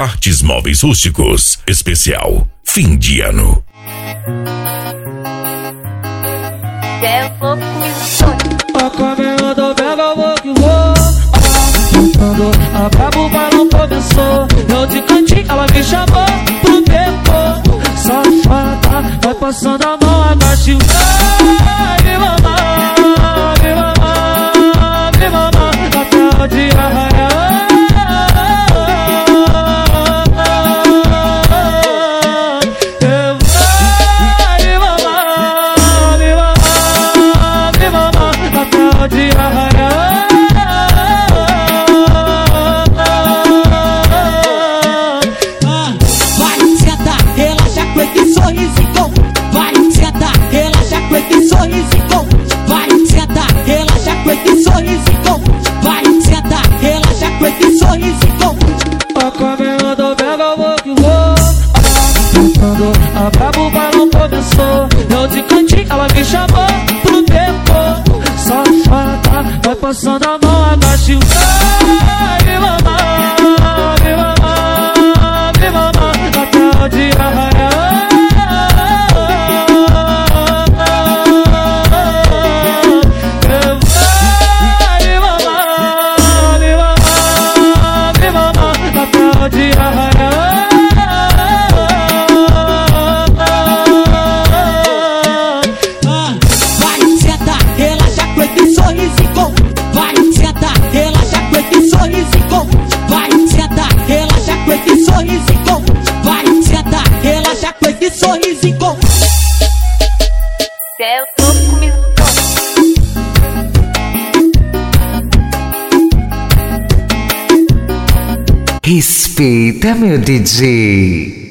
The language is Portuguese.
Artes Móveis Rústicos. Especial fim de ano. A câmera do Vega, vou que vou. Quando a brabo balão começou, eu de cantinho, ela me chamou pro tempo. Safada, vai passando a mão, agacha e vai me mamar, me mamar, me mamar, até o dia raiar. A câmera do Vega, vou que vou. Quando a brabo balão começou, eu de cantinho, ela me chamou pro tempo. Safada, vai passando a mão, agacha e vai me mamar, me mamar, me mamar, até o dia raiar. Respeita, meu DJ.